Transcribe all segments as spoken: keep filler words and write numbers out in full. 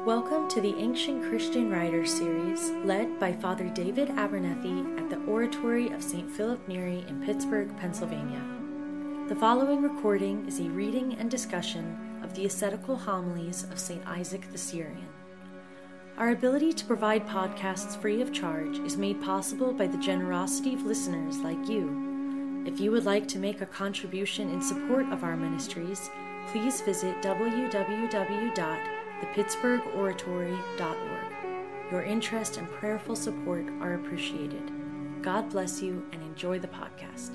Welcome to the Ancient Christian Writers series, led by Father David Abernethy at the Oratory of Saint Philip Neri in Pittsburgh, Pennsylvania. The following recording is a reading and discussion of the ascetical homilies of Saint Isaac the Syrian. Our ability to provide podcasts free of charge is made possible by the generosity of listeners like you. If you would like to make a contribution in support of our ministries, please visit w w w dot the pittsburgh oratory dot org. Your interest and prayerful support are appreciated. God bless you and enjoy the podcast.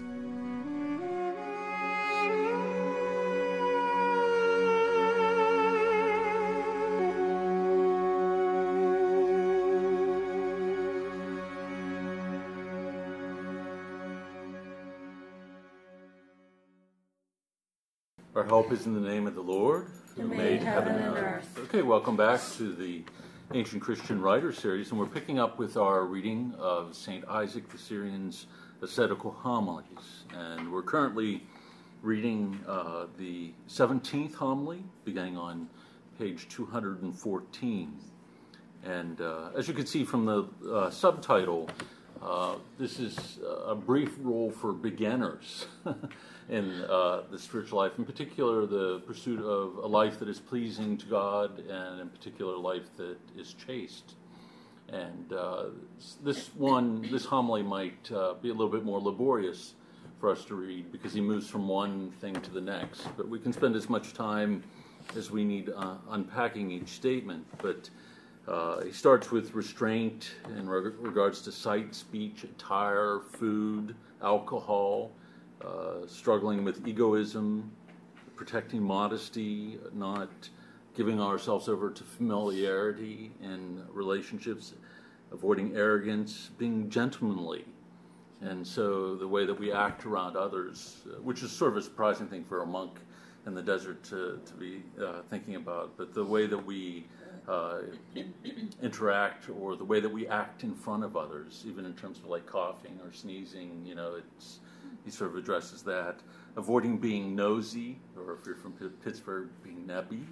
Our help is in the name of the Lord, who made heaven and earth. Okay, welcome back to the Ancient Christian Writers series, and we're picking up with our reading of Saint Isaac the Syrian's ascetical homilies. And we're currently reading uh, the seventeenth homily, beginning on page two hundred fourteen. And uh, as you can see from the uh, subtitle, uh, this is a brief rule for beginners in uh, the spiritual life, in particular the pursuit of a life that is pleasing to God, and in particular a life that is chaste. And uh, this one, this homily might uh, be a little bit more laborious for us to read because he moves from one thing to the next. But we can spend as much time as we need uh, unpacking each statement. But uh, he starts with restraint in reg- regards to sight, speech, attire, food, alcohol, Uh, struggling with egoism, protecting modesty, not giving ourselves over to familiarity in relationships, avoiding arrogance, being gentlemanly. And so the way that we act around others, uh, which is sort of a surprising thing for a monk in the desert to, to be uh, thinking about, but the way that we uh, interact, or the way that we act in front of others, even in terms of like coughing or sneezing, you know, it's he sort of addresses that. Avoiding being nosy, or if you're from Pittsburgh, being nebby.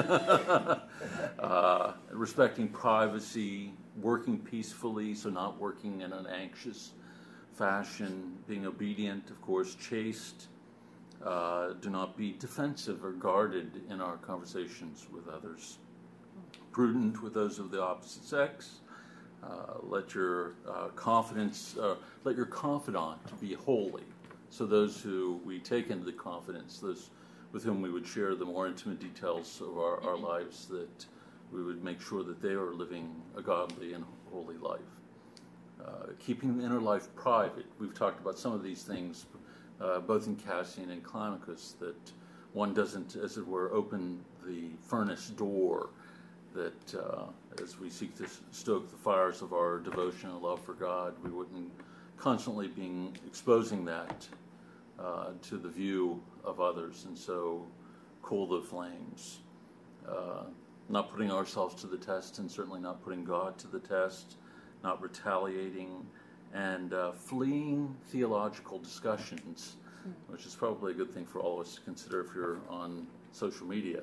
uh, respecting privacy, working peacefully, so not working in an anxious fashion. Being obedient, of course, chaste. Uh, do not be defensive or guarded in our conversations with others. Prudent with those of the opposite sex. Uh, let your uh, confidence, uh, let your confidant be holy. So those who we take into the confidence, those with whom we would share the more intimate details of our, our lives, that we would make sure that they are living a godly and holy life. Uh, keeping the inner life private. We've talked about some of these things, uh, both in Cassian and Climacus, that one doesn't, as it were, open the furnace door, that uh, as we seek to stoke the fires of our devotion and love for God, we wouldn't constantly be exposing that uh, to the view of others, and so cool the flames. Uh, not putting ourselves to the test, and certainly not putting God to the test, not retaliating, and uh, fleeing theological discussions, which is probably a good thing for all of us to consider if you're on social media.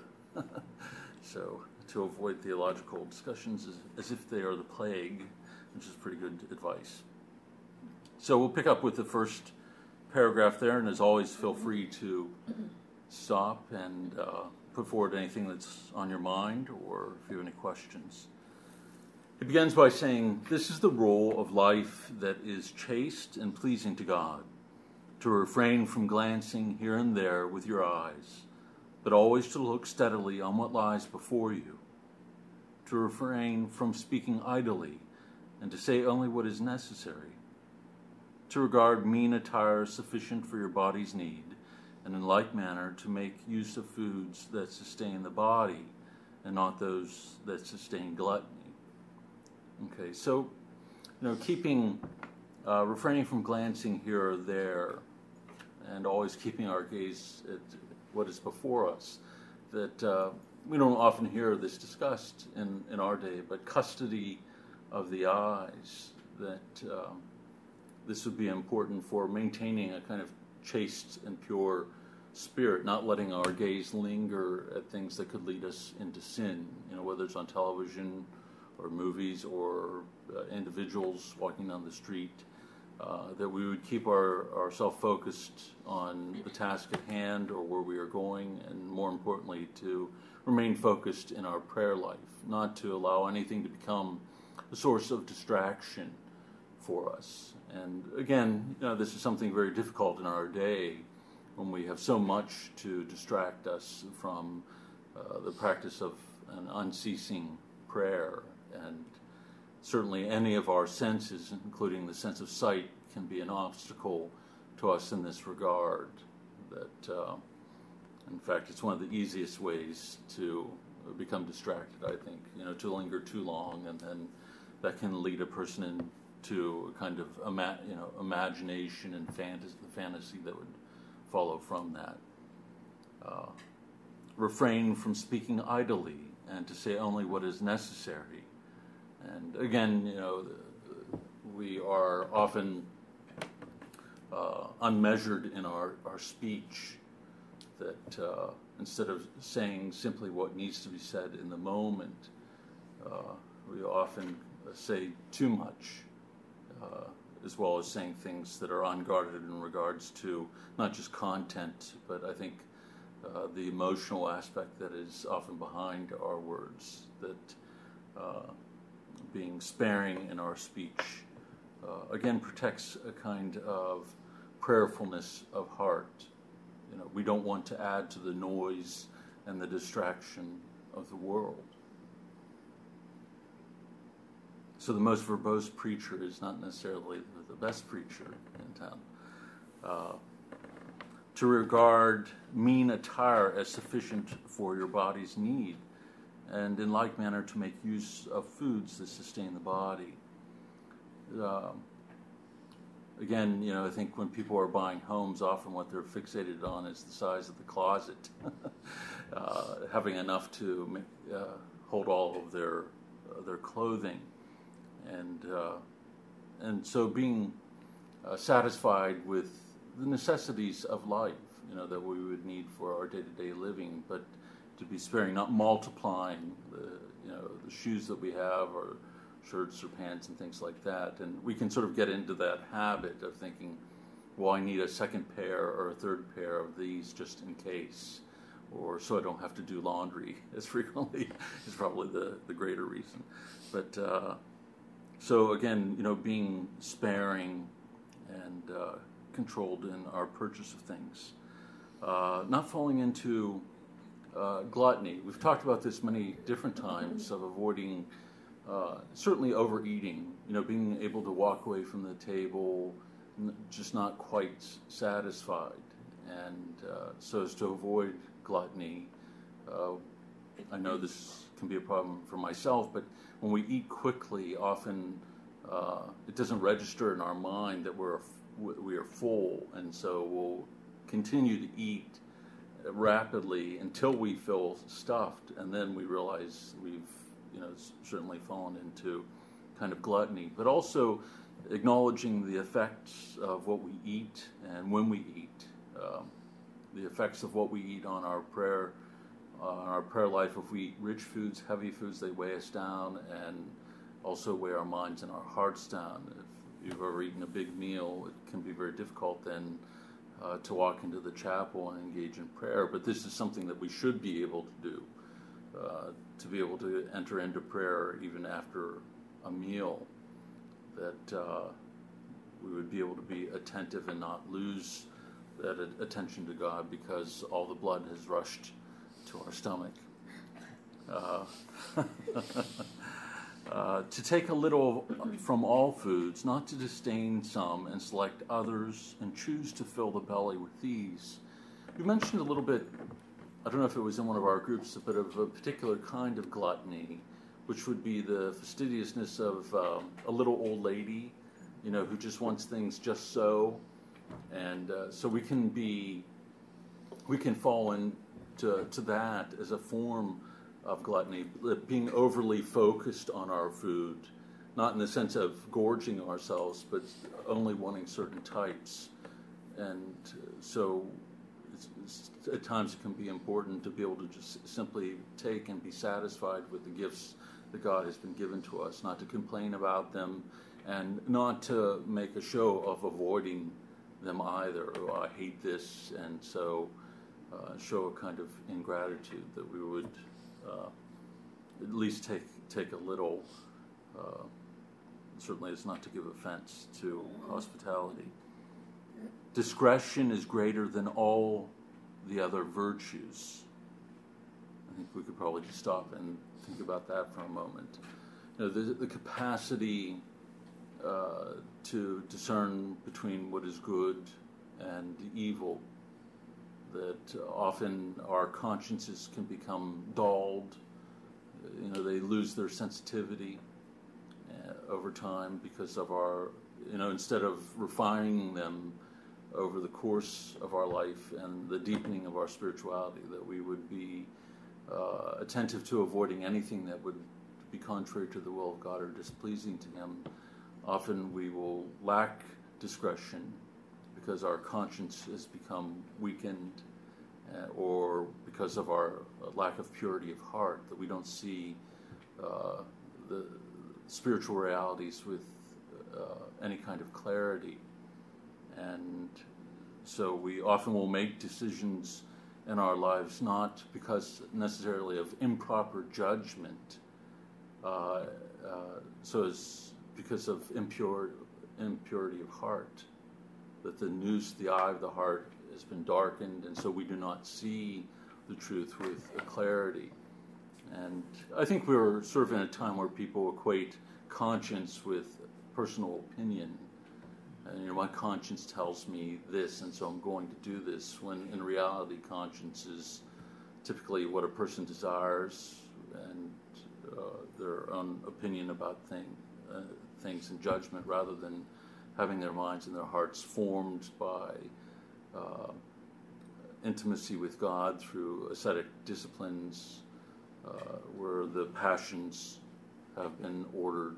So to avoid theological discussions as, as if they are the plague, which is pretty good advice. So we'll pick up with the first paragraph there, and as always, feel free to stop and uh, put forward anything that's on your mind, or if you have any questions. It begins by saying, "This is the rule of life that is chaste and pleasing to God, to refrain from glancing here and there with your eyes, but always to look steadily on what lies before you, to refrain from speaking idly, and to say only what is necessary, to regard mean attire sufficient for your body's need, and in like manner to make use of foods that sustain the body, and not those that sustain gluttony." Okay, so, you know, keeping, uh, refraining from glancing here or there, and always keeping our gaze at what is before us, that uh, we don't often hear this discussed in, in our day, but custody of the eyes, that um, this would be important for maintaining a kind of chaste and pure spirit, not letting our gaze linger at things that could lead us into sin, you know, whether it's on television or movies or uh, individuals walking down the street, uh, that we would keep our, ourselves focused on the task at hand or where we are going, and more importantly, to remain focused in our prayer life, not to allow anything to become a source of distraction for us. And again, you know, this is something very difficult in our day when we have so much to distract us from uh, the practice of an unceasing prayer. And certainly any of our senses, including the sense of sight, can be an obstacle to us in this regard. That, uh, in fact, it's one of the easiest ways to become distracted, I think, you know, to linger too long, and then that can lead a person into a kind of ima- you know, imagination and fantasy, the fantasy that would follow from that. Uh, refrain from speaking idly and to say only what is necessary. And again, you know, we are often uh, unmeasured in our, our speech, that uh, instead of saying simply what needs to be said in the moment, uh, we often say too much, uh, as well as saying things that are unguarded in regards to not just content, but I think uh, the emotional aspect that is often behind our words, that uh, being sparing in our speech, uh, again, protects a kind of prayerfulness of heart. You know, we don't want to add to the noise and the distraction of the world. So the most verbose preacher is not necessarily the best preacher in town. Uh, to regard mean attire as sufficient for your body's need, and in like manner to make use of foods that sustain the body. Uh, again, you know, I think when people are buying homes, often what they're fixated on is the size of the closet, uh, having enough to make, uh, hold all of their uh, their clothing, and uh, and so being uh, satisfied with the necessities of life, you know, that we would need for our day-to-day living, but to be sparing, not multiplying the, you know, the shoes that we have, or shirts or pants and things like that. And we can sort of get into that habit of thinking, well, I need a second pair or a third pair of these just in case, or so I don't have to do laundry as frequently is probably the, the greater reason. But uh, so again, you know, being sparing and uh, controlled in our purchase of things. Uh, not falling into uh, gluttony. We've talked about this many different times, of avoiding uh, certainly overeating, you know, being able to walk away from the table n- just not quite satisfied, and uh, so as to avoid gluttony. Uh, I know this can be a problem for myself, but when we eat quickly, often uh, it doesn't register in our mind that we're we are full, and so we'll continue to eat rapidly until we feel stuffed, and then we realize we've, you know, certainly fallen into kind of gluttony. But also acknowledging the effects of what we eat and when we eat, um, the effects of what we eat on our prayer, uh, on our prayer life. If we eat rich foods, heavy foods, they weigh us down and also weigh our minds and our hearts down. If you've ever eaten a big meal, it can be very difficult then uh, to walk into the chapel and engage in prayer. But this is something that we should be able to do, uh, to be able to enter into prayer even after a meal, that uh, we would be able to be attentive and not lose that attention to God because all the blood has rushed to our stomach. Uh, Uh, to take a little from all foods, not to disdain some and select others, and choose to fill the belly with these. You mentioned a little bit, I don't know if it was in one of our groups, but of a particular kind of gluttony, which would be the fastidiousness of um, a little old lady, you know, who just wants things just so. And uh, so we can be, we can fall into to that as a form of gluttony, being overly focused on our food, not in the sense of gorging ourselves, but only wanting certain types. And so it's, it's, at times it can be important to be able to just simply take and be satisfied with the gifts that God has been given to us, not to complain about them, and not to make a show of avoiding them either. Oh, I hate this, and so uh, show a kind of ingratitude, that we would uh, at least take take a little. Uh, certainly, it's not to give offense to hospitality. Discretion is greater than all the other virtues. I think we could probably just stop and think about that for a moment. You know, the, the capacity uh, to discern between what is good and evil, that often our consciences can become dulled. You know, they lose their sensitivity uh, over time because of our, you know, instead of refining them over the course of our life and the deepening of our spirituality, that we would be uh, attentive to avoiding anything that would be contrary to the will of God or displeasing to Him. Often we will lack discretion because our conscience has become weakened, uh, or because of our lack of purity of heart, that we don't see uh, the spiritual realities with uh, any kind of clarity. And so we often will make decisions in our lives not because necessarily of improper judgment, uh, uh, so as because of impure, impurity of heart, that the nous, the eye of the heart, has been darkened, and so we do not see the truth with a clarity. And I think we're sort of in a time where people equate conscience with personal opinion. And, you know, my conscience tells me this, and so I'm going to do this, when in reality conscience is typically what a person desires and uh, their own opinion about thing, uh, things and judgment, rather than having their minds and their hearts formed by uh, intimacy with God through ascetic disciplines, uh, where the passions have been ordered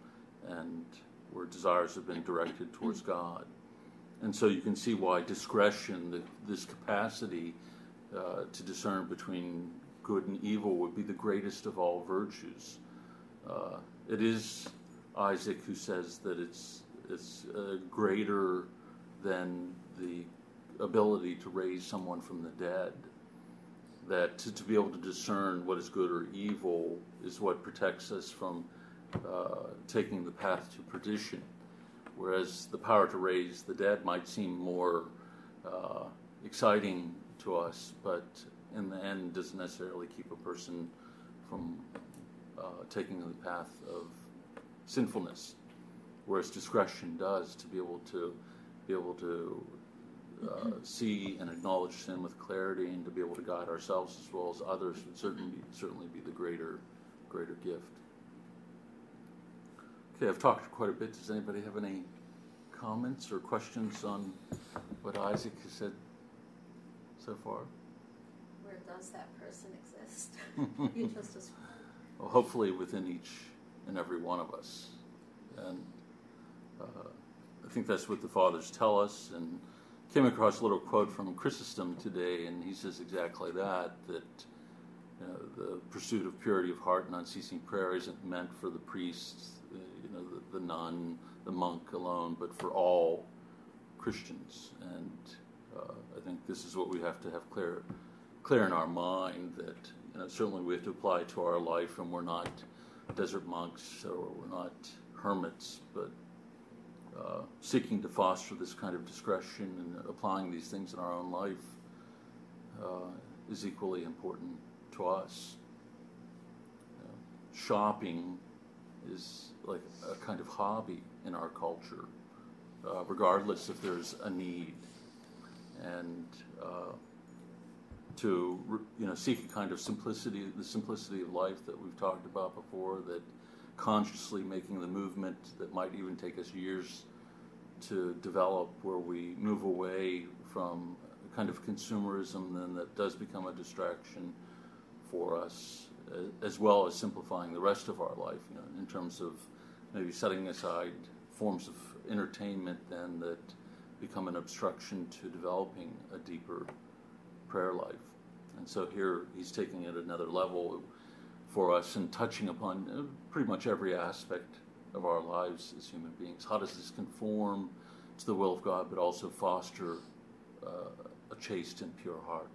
and where desires have been directed towards God. And so you can see why discretion, the, this capacity uh, to discern between good and evil, would be the greatest of all virtues. Uh, it is Isaac who says that it's it's uh, greater than the ability to raise someone from the dead. That to, to be able to discern what is good or evil is what protects us from uh, taking the path to perdition. Whereas the power to raise the dead might seem more uh, exciting to us, but in the end doesn't necessarily keep a person from uh, taking the path of sinfulness. Whereas discretion does, to be able to be able to uh, see and acknowledge sin with clarity, and to be able to guide ourselves as well as others, would certainly be, certainly be the greater greater gift. Okay, I've talked quite a bit. Does anybody have any comments or questions on what Isaac has said so far? Where does that person exist? You just described. Well, hopefully within each and every one of us. And uh, I think that's what the fathers tell us. And came across a little quote from Chrysostom today, and he says exactly that, that you know, the pursuit of purity of heart and unceasing prayer isn't meant for the priests, you know, the, the nun, the monk alone, but for all Christians. And uh, I think this is what we have to have clear, clear in our mind, that you know, certainly we have to apply to our life, and we're not desert monks or we're not hermits, but uh, seeking to foster this kind of discretion and applying these things in our own life uh, is equally important to us. Uh, shopping is like a kind of hobby in our culture, uh, regardless if there's a need. And uh, to you know seek a kind of simplicity, the simplicity of life that we've talked about before, that consciously making the movement that might even take us years to develop, where we move away from a kind of consumerism then that does become a distraction for us, as well as simplifying the rest of our life, you know, in terms of maybe setting aside forms of entertainment then that become an obstruction to developing a deeper prayer life. And so here he's taking it another level for us and touching upon uh, pretty much every aspect of our lives as human beings. How does this conform to the will of God, but also foster uh, a chaste and pure heart?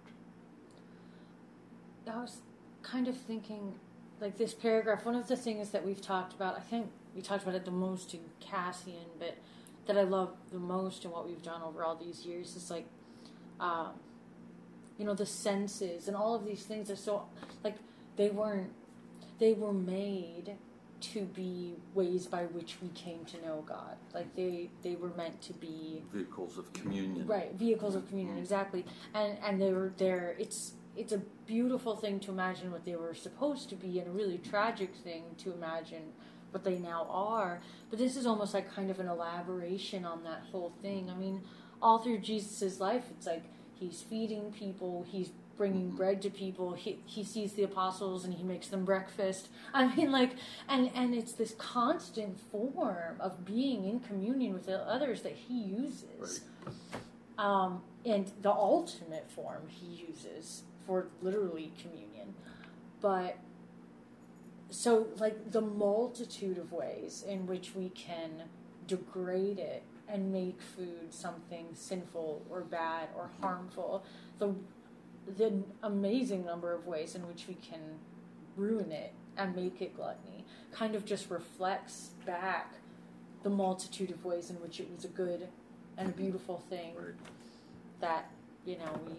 I was kind of thinking, like this paragraph, one of the things that we've talked about, I think we talked about it the most in Cassian, but that I love the most in what we've done over all these years is like, um, you know, the senses and all of these things are so, like, they weren't, they were made to be ways by which we came to know God. Like they, they were meant to be vehicles of communion. Right, vehicles of communion, exactly. And and they were there. It's it's a beautiful thing to imagine what they were supposed to be, and a really tragic thing to imagine what they now are. But this is almost like kind of an elaboration on that whole thing. I mean, all through Jesus' life, it's like he's feeding people, he's bringing bread to people. He he sees the apostles and he makes them breakfast. I mean, like, and and it's this constant form of being in communion with the others that he uses, right. um, and the ultimate form he uses for literally communion. But so, like, the multitude of ways in which we can degrade it and make food something sinful or bad or harmful. The the amazing number of ways in which we can ruin it and make it gluttony kind of just reflects back the multitude of ways in which it was a good and a beautiful thing right. that, you know, we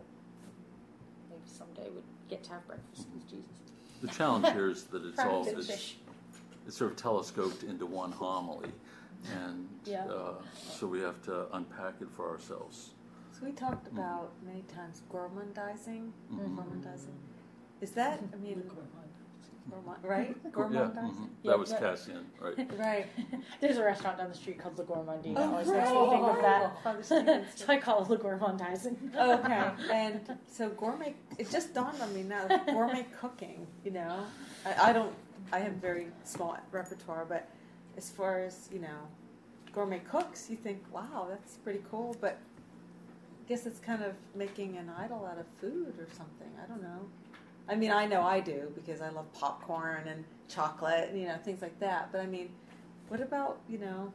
maybe someday would get to have breakfast Mm-hmm. with Jesus. The challenge here is that it's all Practice. it's, it's sort of telescoped into one homily, and Yeah. uh, so we have to unpack it for ourselves. So we talked about many times gourmandizing. Mhm. Gourmandizing. Is that, I mean, gourmand, right? Yeah, Gourmandizing? mhm. Yeah, that was that- Cassian, right? Right. There's a restaurant down the street called Le Gourmandine. Oh, I always right. makes me think of that. Father Stevens. So I call it Le Gourmandizing. Okay, and so gourmet, it just dawned on me now, gourmet cooking, you know, I, I don't, I have very small repertoire, but as far as, you know, gourmet cooks, you think, wow, that's pretty cool, but I guess it's kind of making an idol out of food or something, I don't know. I mean, I know I do, because I love popcorn and chocolate, and, you know, things like that, but I mean, what about, you know,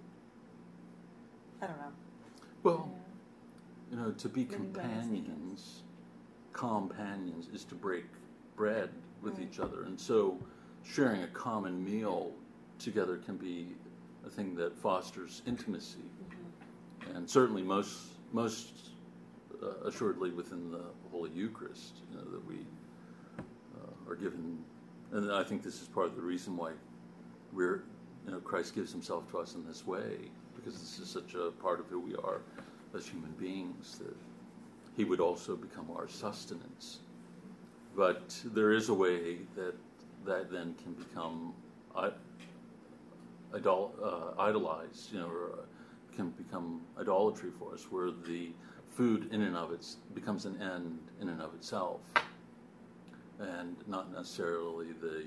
I don't know. Well, you know, to be Many ways, I companions, companions, is to break bread with Right. each other. And so sharing a common meal together can be a thing that fosters intimacy. Mm-hmm. And certainly most, most uh, assuredly within the Holy Eucharist, you know, that we uh, are given. And I think this is part of the reason why we're, you know, Christ gives himself to us in this way, because this is such a part of who we are as human beings, that he would also become our sustenance. But there is a way that that then can become I, idol, uh, idolized, you know, or uh, can become idolatry for us, where the food in and of it becomes an end in and of itself, and not necessarily the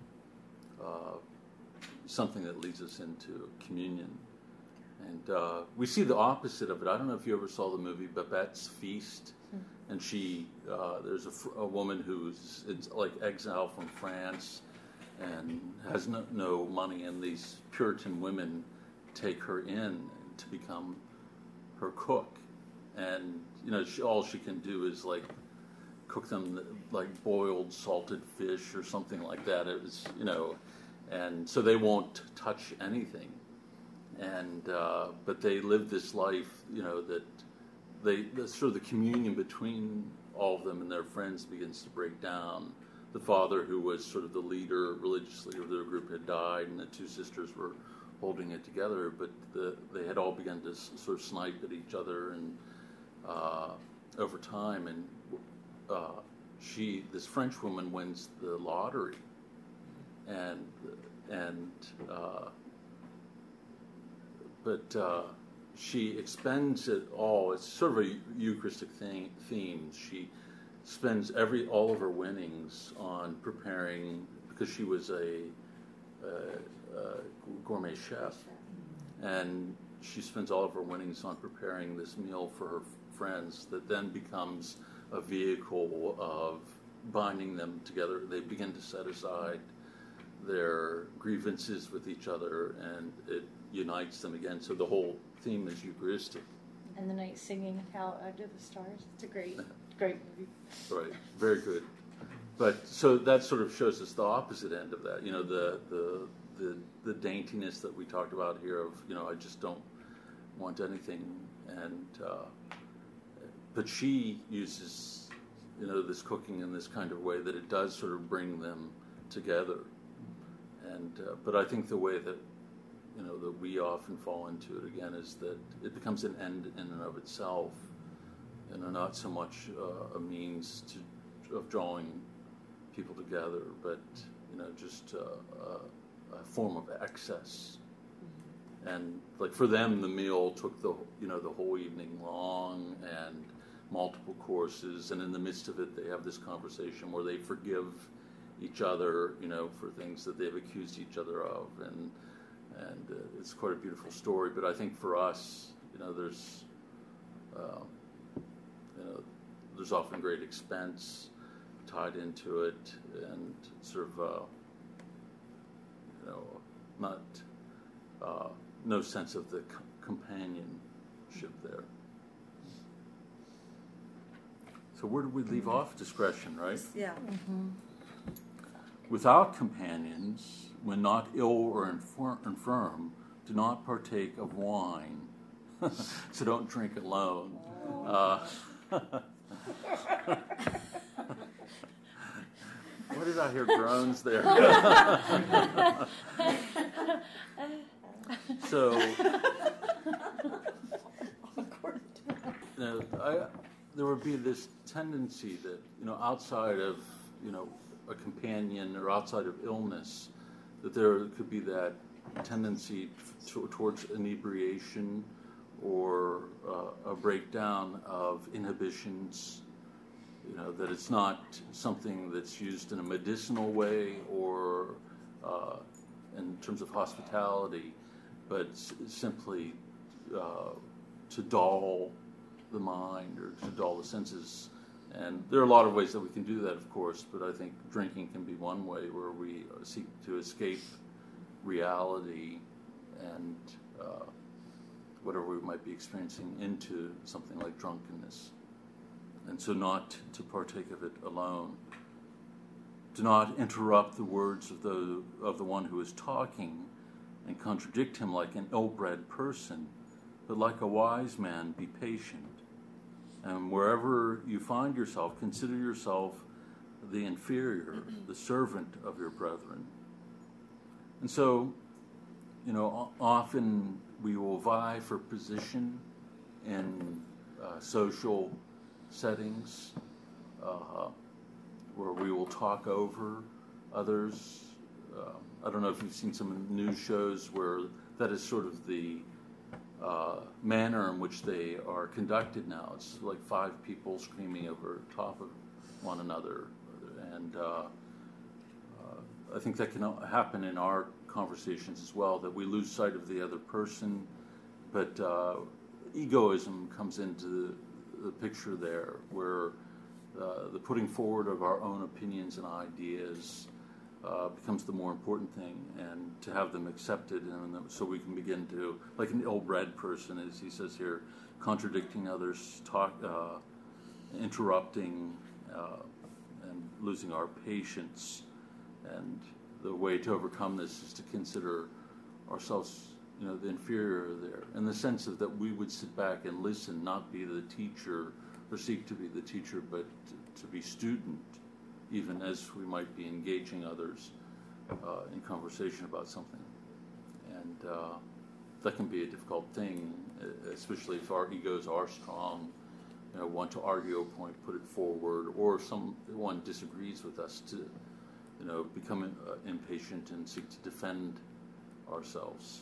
uh, something that leads us into communion. And uh, we see the opposite of it. I don't know if you ever saw the movie Babette's Feast, mm-hmm. and she uh, there's a, a woman who's it's like exiled from France and has no, no money, and these Puritan women take her in to become her cook, and you know she, all she can do is like cook them like boiled salted fish or something like that. It was, you know, and so they won't touch anything. And uh, but they live this life, you know, that they the, sort of the communion between all of them and their friends begins to break down. The father, who was sort of the leader, religious leader of their group, had died, and the two sisters were holding it together. But the, they had all begun to s- sort of snipe at each other, and uh, over time, and uh, she, this French woman, wins the lottery, and and. Uh, But uh, she expends it all. It's sort of a Eucharistic thing, theme. She spends every all of her winnings on preparing, because she was a, a, a gourmet chef, and she spends all of her winnings on preparing this meal for her friends that then becomes a vehicle of binding them together. They begin to set aside their grievances with each other, and it unites them again. So the whole theme is Eucharistic. And the night singing out under the stars. It's a great, great movie. Right, very good. But so that sort of shows us the opposite end of that. You know, the the the, the daintiness that we talked about here of, you know, I just don't want anything. And uh, but she uses, you know, this cooking in this kind of way that it does sort of bring them together. And uh, but I think the way that, you know, that we often fall into it again is that it becomes an end in and of itself, and not so much uh, a means to, of drawing people together, but, you know, just uh, a, a form of excess. Mm-hmm. And like for them, the meal took the, you know, the whole evening long and multiple courses, and in the midst of it, they have this conversation where they forgive each other, you know, for things that they've accused each other of, and and uh, it's quite a beautiful story. But I think for us, you know, there's, uh, you know, there's often great expense tied into it, and sort of, uh, you know, not uh, no sense of the c- companionship there. So where did we leave off? Discretion, right? Yeah. Mm-hmm. Without companions, when not ill or infir- infirm, do not partake of wine. So don't drink alone. Uh, Why did I hear groans there? So, you know, I, there would be this tendency that, you know, outside of, you know, a companion or outside of illness, that there could be that tendency to, towards inebriation or uh, a breakdown of inhibitions. You know, that it's not something that's used in a medicinal way or uh, in terms of hospitality, but s- simply uh, to dull the mind or to dull the senses. And there are a lot of ways that we can do that, of course, but I think drinking can be one way where we seek to escape reality and uh, whatever we might be experiencing into something like drunkenness. And so not to partake of it alone. Do not interrupt the words of the of the one who is talking and contradict him like an ill-bred person, but like a wise man, be patient. And wherever you find yourself, consider yourself the inferior, the servant of your brethren. And so, you know, often we will vie for position in uh, social settings, uh, where we will talk over others. Uh, I don't know if you've seen some news shows where that is sort of the uh, manner in which they are conducted now. It's like five people screaming over top of one another. And uh, uh, I think that can happen in our conversations as well, that we lose sight of the other person, but uh, egoism comes into the the picture there, where uh, the putting forward of our own opinions and ideas uh, becomes the more important thing, and to have them accepted, and so we can begin to, like an ill-bred person, as he says here, contradicting others, talk, uh, interrupting, uh, and losing our patience. And the way to overcome this is to consider ourselves, you know, the inferior there, in the sense of that we would sit back and listen, not be the teacher or seek to be the teacher, but to, to be student, even as we might be engaging others uh, in conversation about something. And uh, that can be a difficult thing, especially if our egos are strong, you know, want to argue a point, put it forward, or someone disagrees with us, to, you know, become uh, impatient and seek to defend ourselves.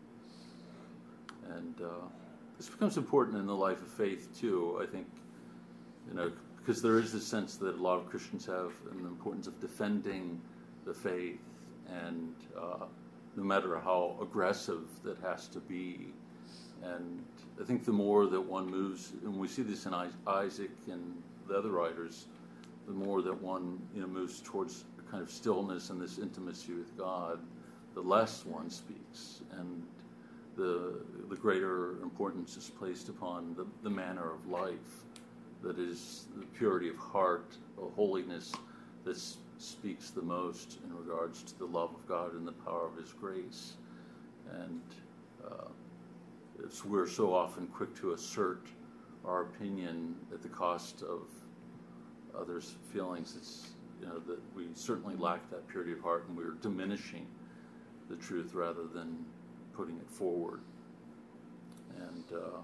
And uh, this becomes important in the life of faith too, I think, you know, because there is this sense that a lot of Christians have in the importance of defending the faith, and uh, no matter how aggressive that has to be. And I think the more that one moves, and we see this in Isaac and the other writers, the more that one, you know, moves towards a kind of stillness and this intimacy with God, the less one speaks, and the the greater importance is placed upon the, the manner of life, that is the purity of heart, a holiness that s- speaks the most in regards to the love of God and the power of His grace. And uh, it's, we're so often quick to assert our opinion at the cost of others' feelings. It's, you know, that we certainly lack that purity of heart, and we're diminishing the truth rather than putting it forward. And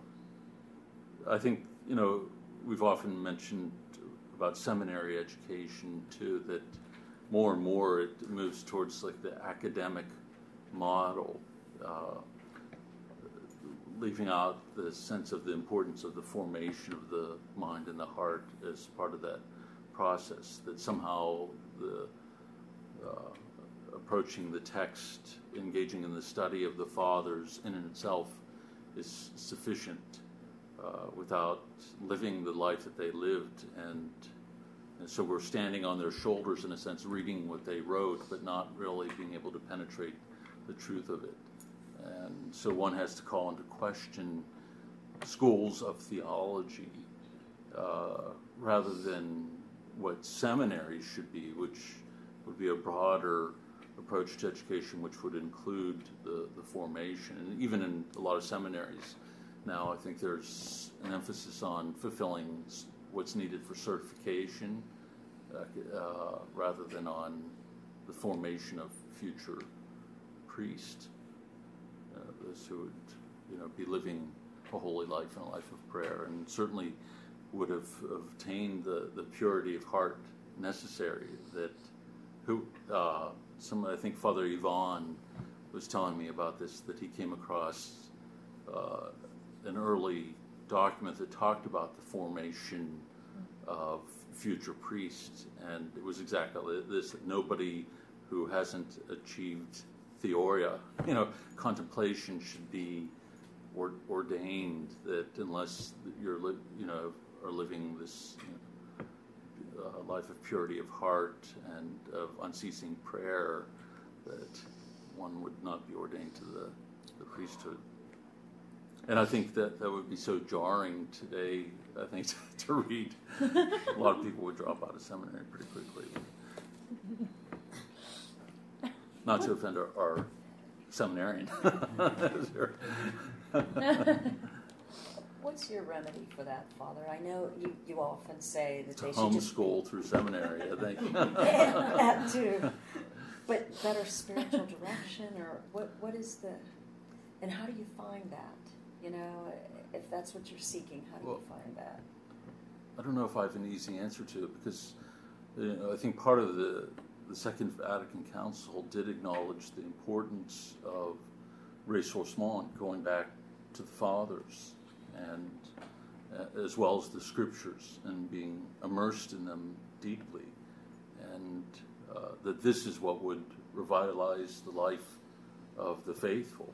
uh, I think, you know, we've often mentioned about seminary education too, that more and more it moves towards like the academic model, uh, leaving out the sense of the importance of the formation of the mind and the heart as part of that process, that somehow the uh, approaching the text, engaging in the study of the fathers in and itself is sufficient uh, without living the life that they lived. And, and so we're standing on their shoulders in a sense, reading what they wrote, but not really being able to penetrate the truth of it. And so one has to call into question schools of theology uh, rather than what seminaries should be, which would be a broader approach to education, which would include the, the formation. And even in a lot of seminaries now, I think there's an emphasis on fulfilling what's needed for certification uh, uh, rather than on the formation of future priests, uh, those who would, you know, be living a holy life and a life of prayer, and certainly would have obtained the, the purity of heart necessary. That who uh, some I think Father Yvonne was telling me about this, that he came across uh, an early document that talked about the formation of future priests, and it was exactly this, that nobody who hasn't achieved theoria, you know, contemplation, should be or, ordained, that unless you're, li- you know, are living this, you know, uh, life of purity of heart and of unceasing prayer, that one would not be ordained to the, the priesthood. And I think that that would be so jarring today, I think, to, to read. A lot of people would drop out of seminary pretty quickly. Not to offend our, our seminarian. What's your remedy for that, Father? I know you, you often say that to they should just... homeschool through seminary, I think. That too. But better spiritual direction, or what? What is the... And how do you find that? You know, if that's what you're seeking, how do well, you find that? I don't know if I have an easy answer to it, because you know, I think part of the, the Second Vatican Council did acknowledge the importance of ressourcement, going back to the fathers, and uh, as well as the scriptures, and being immersed in them deeply, and uh, that this is what would revitalize the life of the faithful.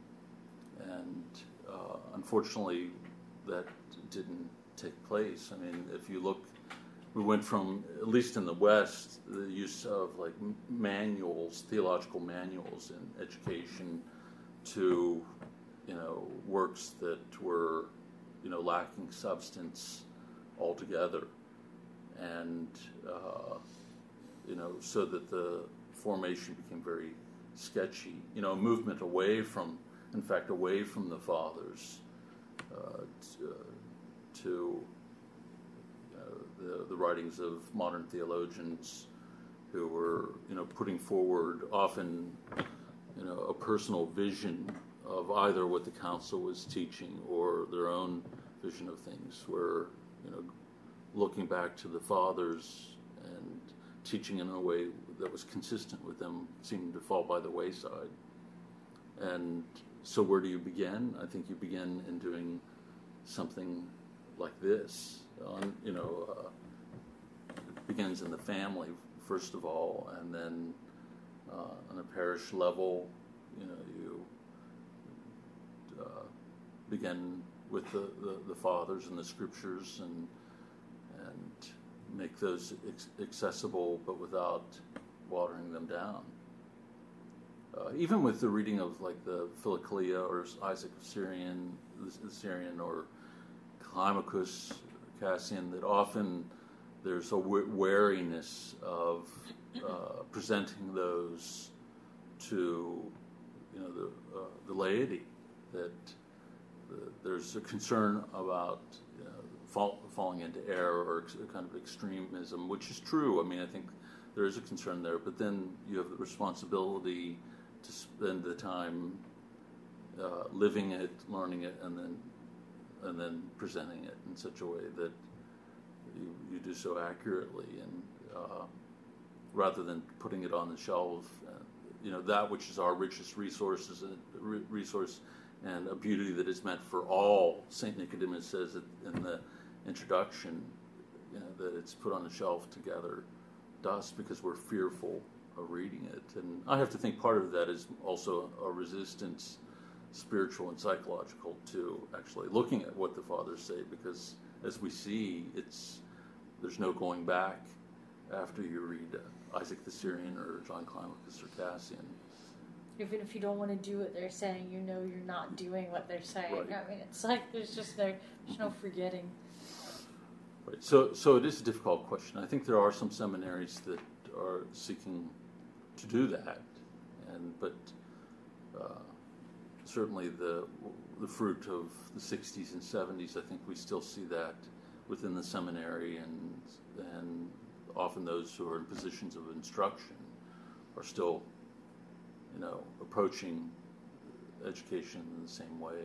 And uh, unfortunately, that didn't take place. I mean, if you look, we went from, at least in the West, the use of like manuals, theological manuals in education, to, you know, works that were, you know, lacking substance altogether. And, uh, you know, so that the formation became very sketchy. You know, a movement away from, in fact, away from the fathers uh, to, uh, to uh, the, the writings of modern theologians who were, you know, putting forward often, you know, a personal vision of either what the council was teaching or their own vision of things, where, you know, looking back to the fathers and teaching in a way that was consistent with them seemed to fall by the wayside. And so where do you begin? I think you begin in doing something like this. On, you know, uh, it begins in the family, first of all, and then uh, on a parish level, you know, you uh, begin with the, the, the fathers and the scriptures, and and and make those ex- accessible, but without watering them down. Uh, even with the reading of like the Philokalia or Isaac of Syrian, the Syrian, or Climacus, Cassian, that often there's a wariness of uh, presenting those to, you know, the uh, the laity, that the, there's a concern about, you know, fall, falling into error or ex- kind of extremism, which is true. I mean, I think there is a concern there, but then you have the responsibility to spend the time uh, living it, learning it, and then and then presenting it in such a way that you, you do so accurately, and uh, rather than putting it on the shelf, uh, you know, that which is our richest resources, and re- resource, and a beauty that is meant for all. Saint Nicodemus says it in the introduction, you know, that it's put on the shelf to gather dust because we're fearful of reading it. And I have to think part of that is also a resistance, spiritual and psychological, to actually looking at what the fathers say, because as we see, it's there's no going back after you read uh, Isaac the Syrian or John Climacus or Cassian. Even if you don't want to do what they're saying, you know you're not doing what they're saying. Right. I mean, it's like there's just no, there's no forgetting. Right. So, so it is a difficult question. I think there are some seminaries that are seeking to do that, and but uh, certainly the the fruit of the sixties and seventies, I think we still see that within the seminary, and and often those who are in positions of instruction are still, you know, approaching education in the same way.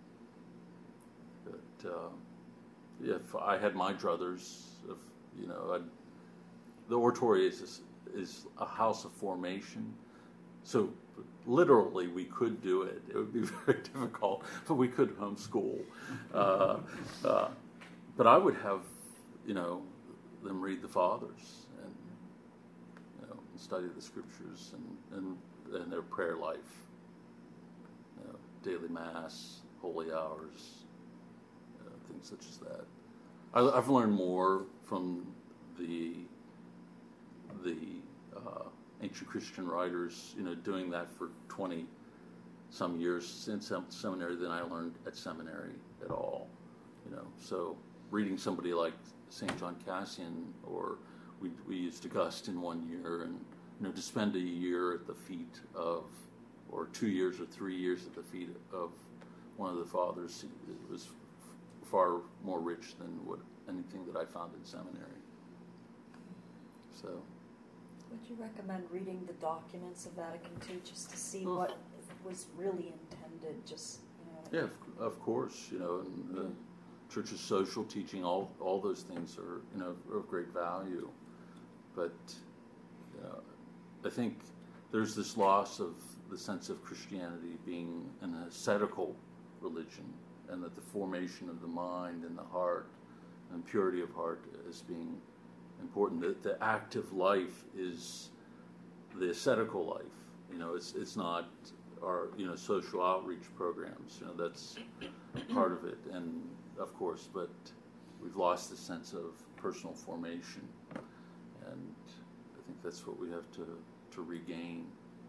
But uh, if I had my druthers, if you know, I'd, the oratory is is a house of formation, so literally we could do it. It would be very difficult, but we could homeschool. Uh, uh, but I would have, you know, them read the fathers and, you know, and study the scriptures and, and, and their prayer life, you know, daily mass, holy hours, you know, things such as that. I, I've learned more from the the uh, ancient Christian writers, you know, doing that for twenty some years in sem- seminary than I learned at seminary at all, you know. So reading somebody like Saint John Cassian, or we we used Augustine one year, and you know, to spend a year at the feet of, or two years or three years at the feet of one of the fathers, it was f- far more rich than what anything that I found in seminary. So. Would you recommend reading the documents of Vatican two just to see Well, what was really intended? Just, you know. Yeah, of, of course, you know, and the Church's social teaching, all all those things are, you know, of great value. But, you know, I think there's this loss of the sense of Christianity being an ascetical religion, and that the formation of the mind and the heart and purity of heart is being important. That the active life is the ascetical life. You know, it's it's not our, you know, social outreach programs. You know, that's part of it, and of course, but we've lost the sense of personal formation, and I think that's what we have to to regain.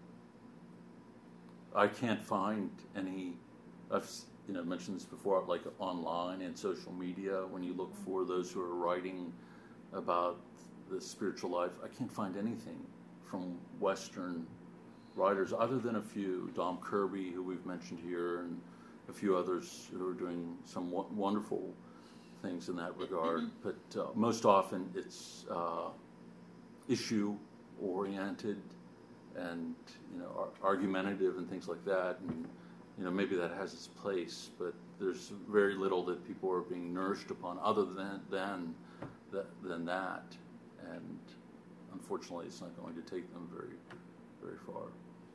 I can't find any. I've you know mentioned this before, like online and social media. When you look for those who are writing about the spiritual life, I can't find anything from Western writers other than a few. Dom Kirby, who we've mentioned here, and a few others who are doing some w- wonderful things in that regard. But uh, most often it's uh, issue oriented and, you know, ar- argumentative and things like that. And, you know, maybe that has its place, but there's very little that people are being nourished upon other than than that, than that. And unfortunately, it's not going to take them very, very far.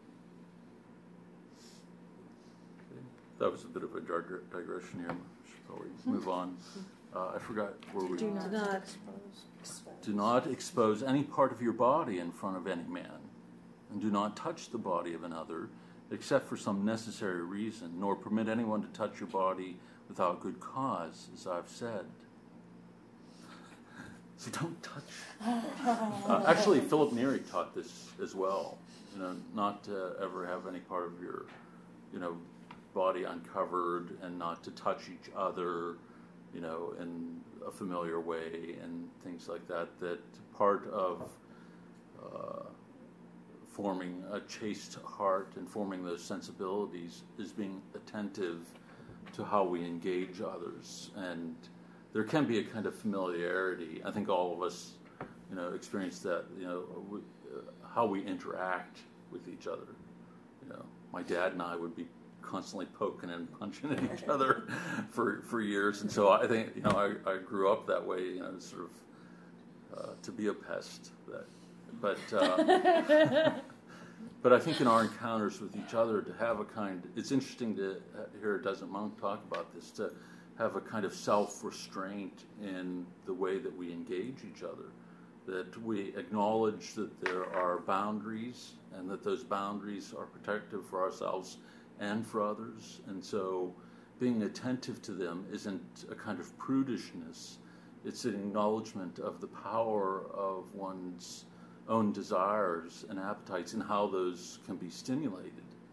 Okay. That was a bit of a dig- digression here. We should probably move on. Uh, I forgot where we Do not not expose. do not expose any part of your body in front of any man, and do not touch the body of another, except for some necessary reason, nor permit anyone to touch your body without good cause, as I've said. So don't touch. Uh, actually, Philip Neri taught this as well. You know, not to ever have any part of your, you know, body uncovered, and not to touch each other, you know, in a familiar way and things like that. That part of uh, forming a chaste heart and forming those sensibilities is being attentive to how we engage others. And there can be a kind of familiarity. I think all of us, you know, experience that, you know, we, uh, how we interact with each other. You know, my dad and I would be constantly poking and punching at each other for for years. And so I think, you know, I, I grew up that way, you know, sort of uh, to be a pest. That, but uh, but I think in our encounters with each other, to have a kind, it's interesting to hear a Desert Monk talk about this, to have a kind of self-restraint in the way that we engage each other, that we acknowledge that there are boundaries and that those boundaries are protective for ourselves and for others. And so being attentive to them isn't a kind of prudishness, it's an acknowledgement of the power of one's own desires and appetites and how those can be stimulated.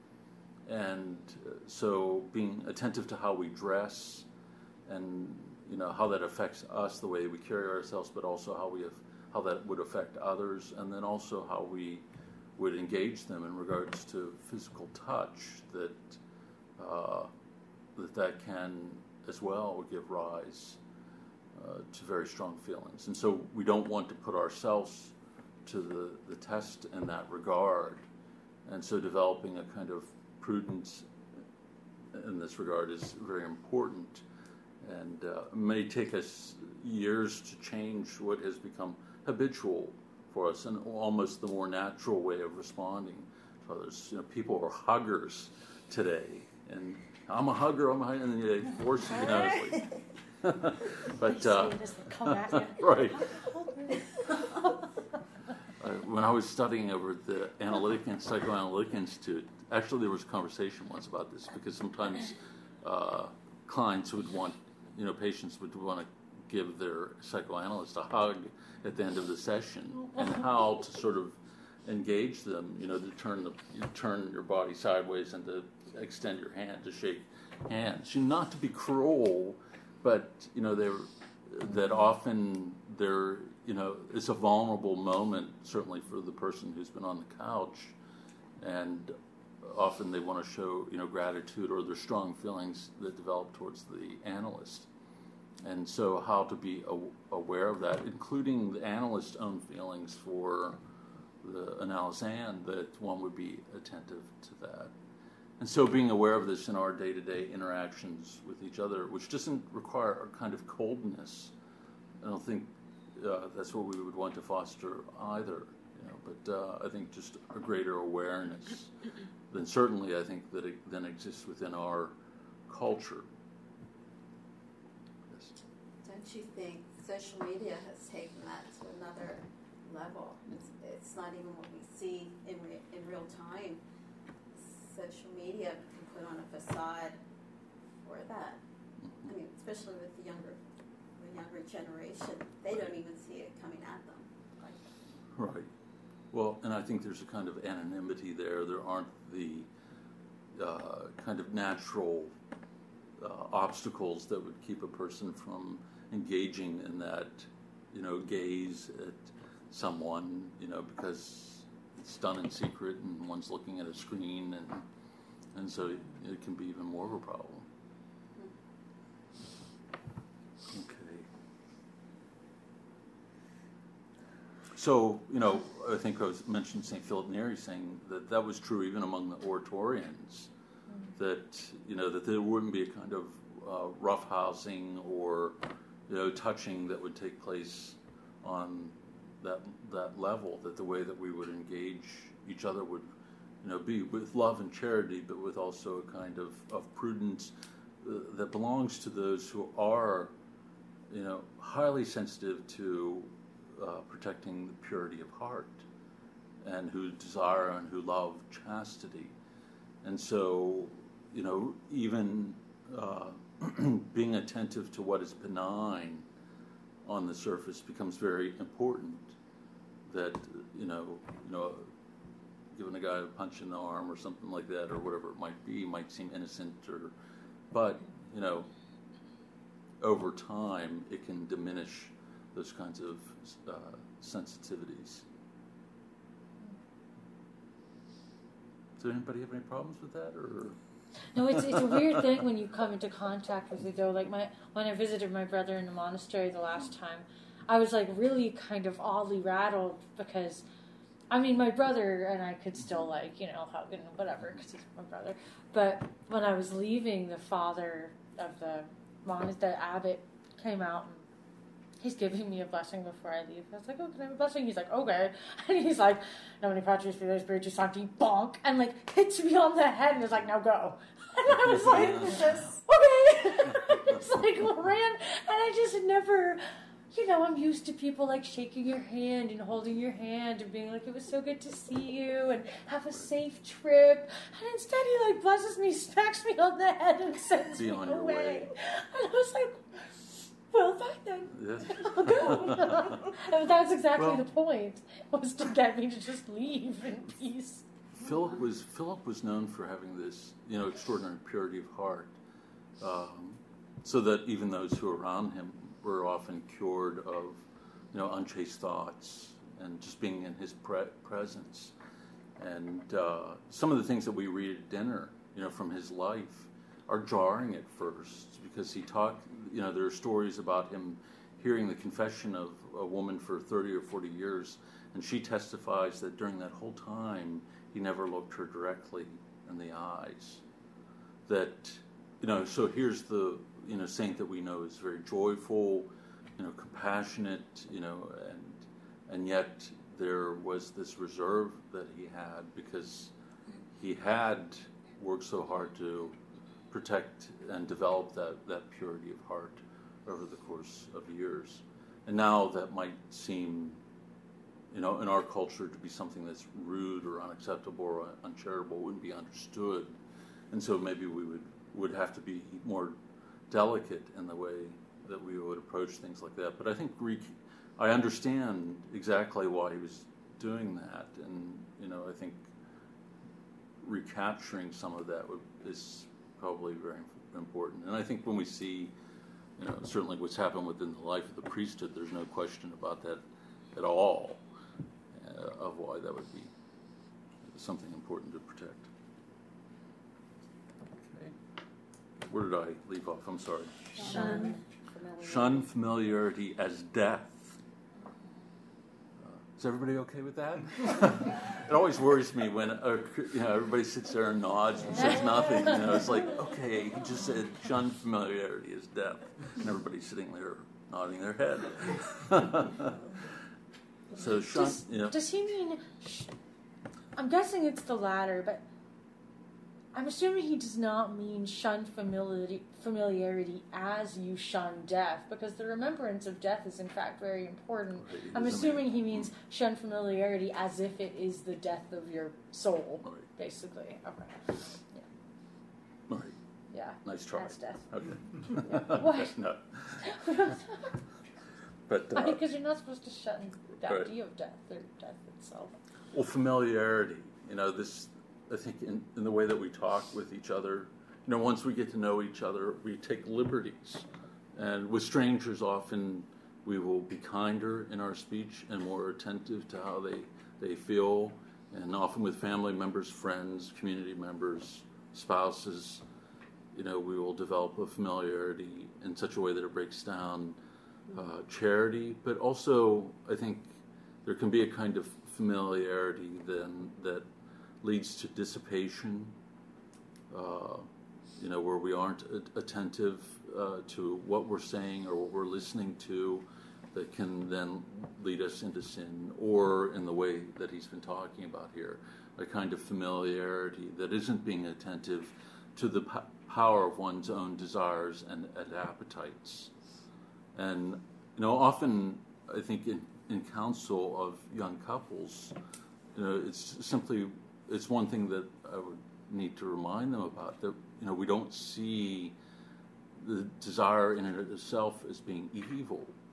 And so being attentive to how we dress, and you know how that affects us, the way we carry ourselves, but also how we have, how that would affect others, and then also how we would engage them in regards to physical touch. That uh, that that can as well give rise uh, to very strong feelings, and so we don't want to put ourselves to the, the test in that regard, and so developing a kind of prudence in this regard is very important. And uh, it may take us years to change what has become habitual for us and almost the more natural way of responding to others. You know, people are huggers today, and I'm a hugger, I'm a hugger, and they force you, you know, it's like, but uh, right. Uh, when I was studying over at the Analytic and Psychoanalytic Institute, actually there was a conversation once about this, because sometimes uh, clients would want, you know, patients would want to give their psychoanalyst a hug at the end of the session, and how to sort of engage them, you know, to turn the you turn your body sideways and to extend your hand to shake hands. You know, not to be cruel, but you know, they're that often they're you know it's a vulnerable moment, certainly for the person who's been on the couch, and often they want to show, you know, gratitude or their strong feelings that develop towards the analyst. And so how to be a- aware of that, including the analyst's own feelings for the analysand, that one would be attentive to that. And so being aware of this in our day-to-day interactions with each other, which doesn't require a kind of coldness. I don't think uh, that's what we would want to foster either. You know, but uh, I think just a greater awareness than certainly I think that it then exists within our culture. Yes. Don't you think social media has taken that to another level? It's, it's not even what we see in re, in real time. Social media can put on a facade for that. I mean, especially with the younger, the younger generation, they don't even see it coming at them. Like, right. Well, and I think there's a kind of anonymity there. There aren't the uh, kind of natural uh, obstacles that would keep a person from engaging in that, you know, gaze at someone, you know, because it's done in secret and one's looking at a screen, and and so it can be even more of a problem. Okay. So, you know, I think I was mentioned Saint Philip Neri saying that that was true even among the Oratorians, mm-hmm. that, you know, that there wouldn't be a kind of uh, roughhousing or, you know, touching that would take place on that that level, that the way that we would engage each other would, you know, be with love and charity, but with also a kind of, of prudence uh, that belongs to those who are, you know, highly sensitive to uh, protecting the purity of heart, and who desire and who love chastity. And so, you know, even uh, being attentive to what is benign on the surface becomes very important. That you know, you know, giving a guy a punch in the arm or something like that, or whatever it might be, might seem innocent, or, but you know, over time it can diminish those kinds of uh, sensitivities. Does anybody have any problems with that, or? No, it's it's a weird thing when you come into contact with it, though. Like my when I visited my brother in the monastery the last time, I was like really kind of oddly rattled because, I mean, my brother and I could still like you know hug and whatever because he's my brother. But when I was leaving, the father of the mon the abbot came out and he's giving me a blessing before I leave. I was like, oh, can I have a blessing? He's like, okay. And he's like, Nomine Patris Filii Spiritus Sancti, bonk, and like hits me on the head and is like, now go. And I was like, okay. It's like ran, and I just never, you know, I'm used to people like shaking your hand and holding your hand and being like, it was so good to see you and have a safe trip. And instead he like blesses me, smacks me on the head and sends Be me on your away. way. And I was like, well, fine then. Yes. I'll go. And that's exactly Well- the point, was to get me to just leave in peace. Philip was Philip was known for having this, you know, extraordinary purity of heart, um, so that even those who were around him were often cured of, you know, unchaste thoughts and just being in his pre- presence. And uh, some of the things that we read at dinner, you know, from his life, are jarring at first because he talked. You know, there are stories about him hearing the confession of a woman for thirty or forty years, and she testifies that during that whole time he never looked her directly in the eyes. That, you know, so here's the, you know, saint that we know is very joyful, you know, compassionate, you know, and and yet there was this reserve that he had because he had worked so hard to protect and develop that, that purity of heart over the course of years. And now that might seem, you know, in our culture to be something that's rude or unacceptable or uncharitable, wouldn't be understood. And so maybe we would, would have to be more delicate in the way that we would approach things like that. But I think Greek, I understand exactly why he was doing that. And, you know, I think recapturing some of that would, is probably very important. And I think when we see, you know, certainly what's happened within the life of the priesthood, there's no question about that at all, uh, of why that would be something important to protect. Okay. Where did I leave off? I'm sorry. Shun. Shun familiarity as death. Uh, is everybody okay with that? It always worries me when uh, you know, everybody sits there and nods and says nothing. You know, it's like, okay, he just said shun familiarity as death, and everybody's sitting there nodding their head. So shun. Does, You know, does he mean? Sh- I'm guessing it's the latter, but I'm assuming he does not mean shun familiarity, familiarity as you shun death, because the remembrance of death is in fact very important. Right, he I'm doesn't assuming mean- he means shun familiarity as if it is the death of your soul, Right. basically. Okay. Right. Yeah. Nice try. That's death. Okay. What? No. But uh, Because you're not supposed to shun the Right. idea of death or death itself. well, familiarity. You know, this. I think in, in the way that we talk with each other, you know, once we get to know each other, we take liberties. And with strangers, often we will be kinder in our speech and more attentive to how they, they feel. And often with family members, friends, community members, spouses, you know, we will develop a familiarity in such a way that it breaks down uh, charity. But also, I think there can be a kind of familiarity then that leads to dissipation, uh, you know, where we aren't a- attentive uh, to what we're saying or what we're listening to, that can then lead us into sin, or in the way that he's been talking about here, a kind of familiarity that isn't being attentive to the po- power of one's own desires and, and appetites. And, you know, often I think in, in counsel of young couples, you know, it's simply, it's one thing that I would need to remind them about, that, you know, we don't see the desire in and of itself as being evil.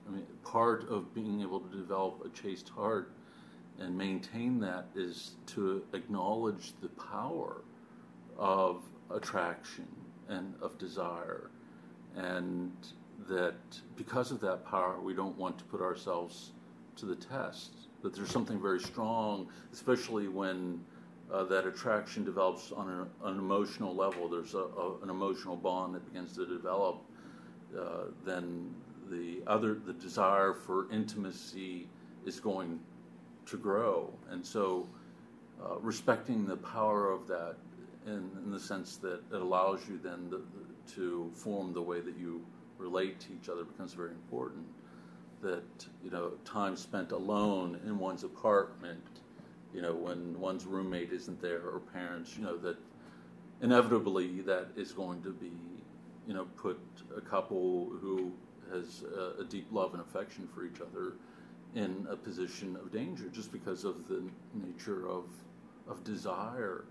I mean, part of being able to develop a chaste heart and maintain that is to acknowledge the power of attraction and of desire, and that because of that power, we don't want to put ourselves to the test. That there's something very strong, especially when uh, that attraction develops on an, an emotional level. There's a, a, an emotional bond that begins to develop. Uh, then the other, the desire for intimacy is going to grow, and so uh, respecting the power of that, in, in the sense that it allows you then the, the, to form the way that you relate to each other becomes very important. That, you know, time spent alone in one's apartment, you know, when one's roommate isn't there, or parents, you know, that inevitably that is going to be, you know, put a couple who has a, a deep love and affection for each other in a position of danger, just because of the nature of of desire.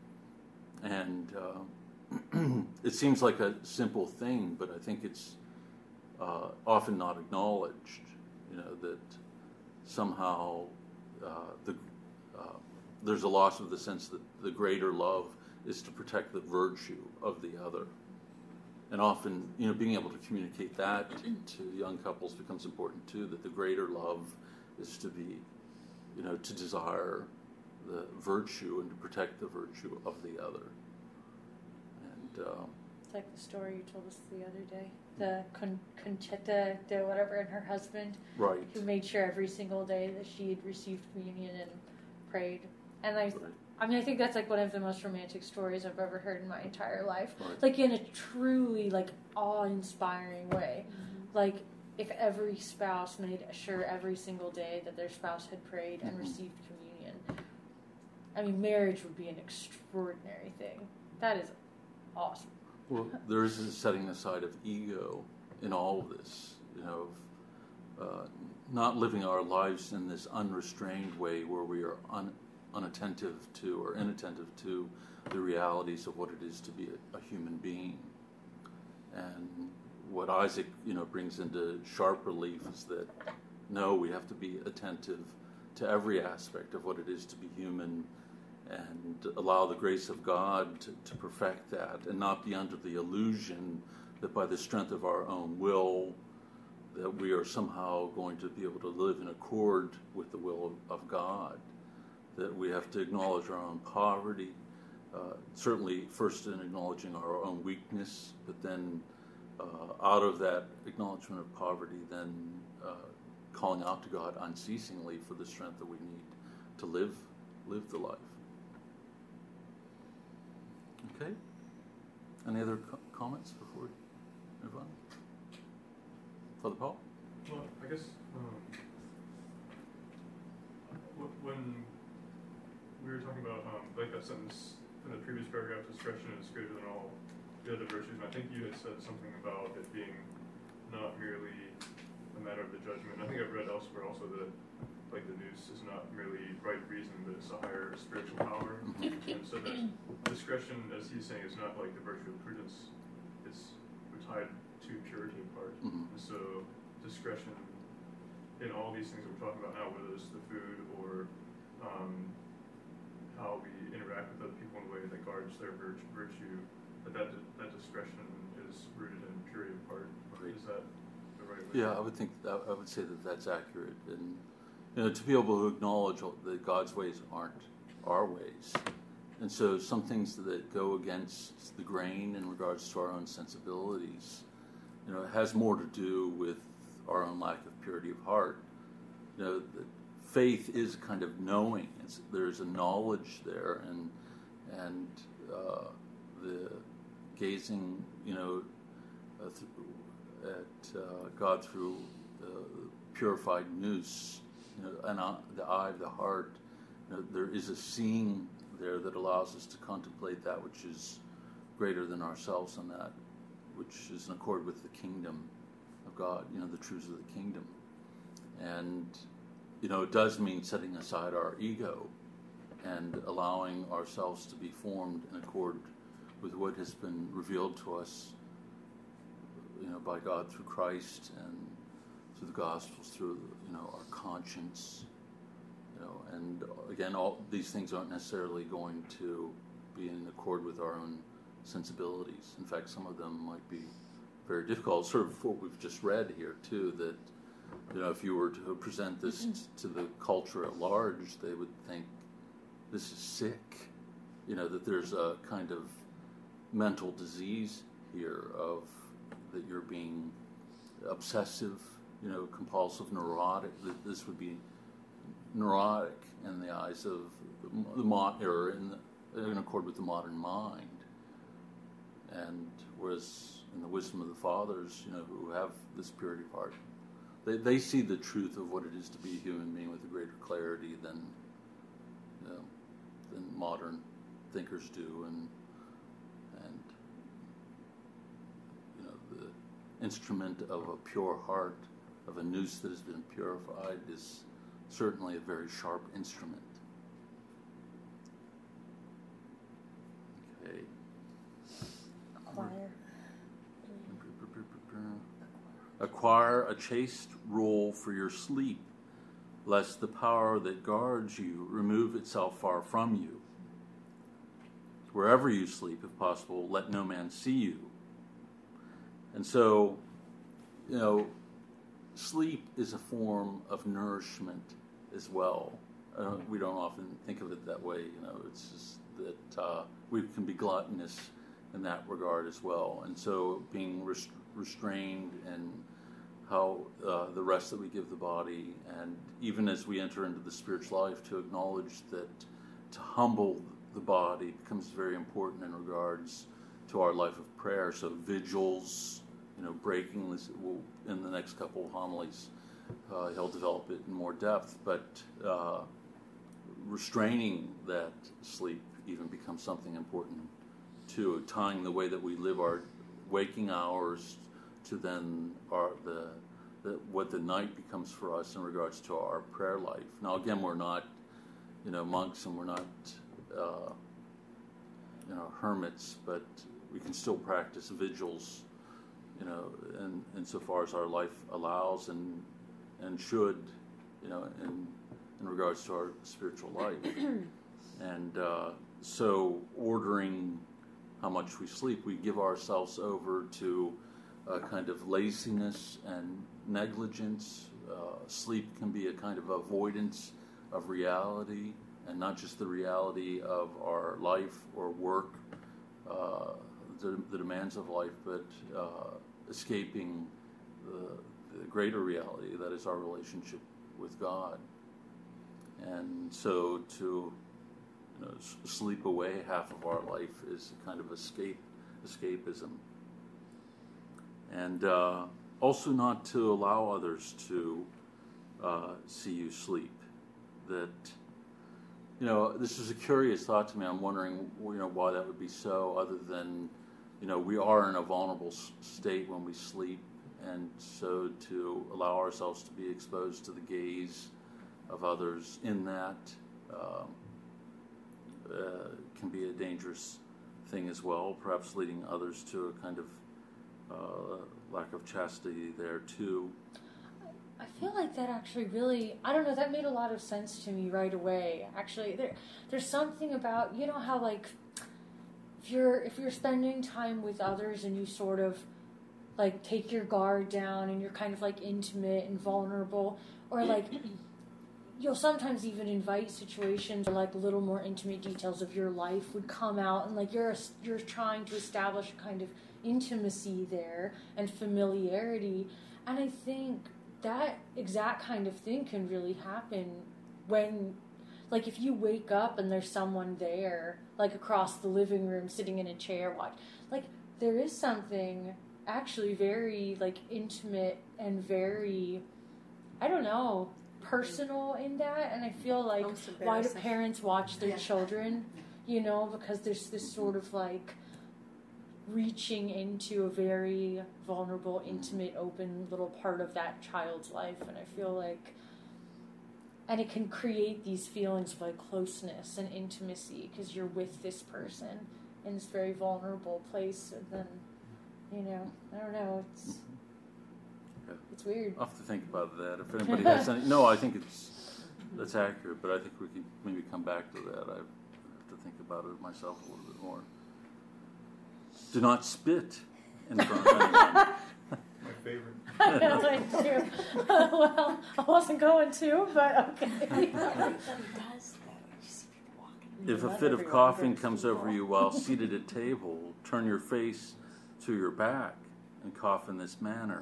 And uh, it seems like a simple thing, but I think it's uh, often not acknowledged. You know, that somehow uh, the uh, there's a loss of the sense that the greater love is to protect the virtue of the other. And often, you know, being able to communicate that to young couples becomes important too, that the greater love is to be, you know, to desire the virtue and to protect the virtue of the other. And uh, it's like the story you told us the other day, the Con- Conchetta de whatever and her husband, right, who made sure every single day that she had received communion and prayed. And I, right. I mean, I think that's like one of the most romantic stories I've ever heard in my entire life. Right. Like in a truly like awe-inspiring way. Mm-hmm. Like if every spouse made sure every single day that their spouse had prayed and mm-hmm. received communion. I mean, marriage would be an extraordinary thing. That is awesome. Well, there is a setting aside of ego in all of this, you know, of, uh, not living our lives in this unrestrained way where we are un, unattentive to or inattentive to the realities of what it is to be a, a human being. And what Isaac, you know, brings into sharp relief is that, no, we have to be attentive to every aspect of what it is to be human, and allow the grace of God to, to perfect that, and not be under the illusion that by the strength of our own will that we are somehow going to be able to live in accord with the will of, of God. That we have to acknowledge our own poverty, uh, certainly first in acknowledging our own weakness, but then uh, out of that acknowledgement of poverty, then uh, calling out to God unceasingly for the strength that we need to live live the life. Okay. Any other co- comments before we move on? Father Paul? Well, I guess um, when we were talking about um, like that sentence in the previous paragraph, discretion is greater than all the other virtues, and I think you had said something about it being not merely a matter of the judgment. I think I've read elsewhere also that like the nous is not merely right reason, but it's a higher spiritual power. Mm-hmm. And so that discretion, as he's saying, is not like the virtue of prudence. It's tied to purity in part. Mm-hmm. And so discretion in all these things that we're talking about now, whether it's the food or um, how we interact with other people in a way that guards their virtue, that that, that discretion is rooted in purity of heart. Right. Is that the right way? Yeah, I would think that, I would say that that's accurate. And you know, to be able to acknowledge that God's ways aren't our ways. And so some things that go against the grain in regards to our own sensibilities, you know, it has more to do with our own lack of purity of heart. You know, the faith is kind of knowing. It's, there's a knowledge there, and and uh, the gazing, you know, uh, th- at uh, God through the purified nous. You know, and uh, the eye of the heart, you know, there is a seeing there that allows us to contemplate that which is greater than ourselves, and that which is in accord with the kingdom of God, you know, the truths of the kingdom. And, you know, it does mean setting aside our ego and allowing ourselves to be formed in accord with what has been revealed to us, you know, by God through Christ and through the Gospels, through you know our conscience, you know, and again, all these things aren't necessarily going to be in accord with our own sensibilities. In fact, some of them might be very difficult. Sort of what we've just read here too. That you know, if you were to present this t- to the culture at large, they would think this is sick. You know, that there's a kind of mental disease here of that you're being obsessive, you know, compulsive, neurotic. That this would be neurotic in the eyes of the mod, or in, the, in accord with the modern mind. And whereas in the wisdom of the fathers, you know, who have this purity part, they they see the truth of what it is to be a human being with a greater clarity than you know, than modern thinkers do, and and you know the instrument of a pure heart, of a noose that has been purified, is certainly a very sharp instrument. Okay. Acquire. Acquire a chaste rule for your sleep, lest the power that guards you remove itself far from you. Wherever you sleep, if possible, let no man see you. And so, you know, sleep is a form of nourishment as well. Uh, we don't often think of it that way. You know, it's just that uh, we can be gluttonous in that regard as well. And so, being rest- restrained in how uh, the rest that we give the body, and even as we enter into the spiritual life, to acknowledge that to humble the body becomes very important in regards to our life of prayer. So vigils, you know, breaking this, we'll, in the next couple of homilies, uh, he'll develop it in more depth, but uh, restraining that sleep even becomes something important too, tying the way that we live our waking hours to then our the, the what the night becomes for us in regards to our prayer life. Now again, we're not, you know, monks, and we're not Uh, you know, hermits, but we can still practice vigils, you know, in insofar as our life allows, and and should, you know, in in regards to our spiritual life. And uh, so, ordering how much we sleep, we give ourselves over to a kind of laziness and negligence. Uh, sleep can be a kind of avoidance of reality, and not just the reality of our life or work, uh, the, the demands of life, but uh, escaping the, the greater reality that is our relationship with God. And so to you know, s- sleep away half of our life is a kind of escape, escapism. And uh, also not to allow others to uh, see you sleep. That You know, this is a curious thought to me. I'm wondering, you know, why that would be so, other than, you know, we are in a vulnerable state when we sleep, and so to allow ourselves to be exposed to the gaze of others in that um, uh, can be a dangerous thing as well, perhaps leading others to a kind of uh, lack of chastity there too. I feel like that actually really, I don't know, that made a lot of sense to me right away. Actually, there, there's something about, you know how like, if you're, if you're spending time with others and you sort of like take your guard down and you're kind of like intimate and vulnerable, or like, you'll sometimes even invite situations where like little more intimate details of your life would come out, and like you're, you're trying to establish a kind of intimacy there and familiarity. And I think that exact kind of thing can really happen when, like, if you wake up and there's someone there, like across the living room, sitting in a chair, watch, like, there is something actually very, like, intimate and very, I don't know, personal in that. And I feel like, Almost why do embarrassing. parents watch their Yeah. children, you know, because there's this sort of, like, reaching into a very vulnerable, intimate, open little part of that child's life. And I feel like, and it can create these feelings of like closeness and intimacy because you're with this person in this very vulnerable place. And then, you know, I don't know, it's It's weird. I'll have to think about that. If anybody has any, no, I think it's that's accurate, but I think we could maybe come back to that. I have to think about it myself a little bit more. Do not spit in front of anyone. My favorite. I know, like, too. Well, I wasn't going to, but okay. Everybody does though. You see people walking. If a Not fit of everyone, coughing but comes people. over you while seated at table, turn your face to your back and cough in this manner.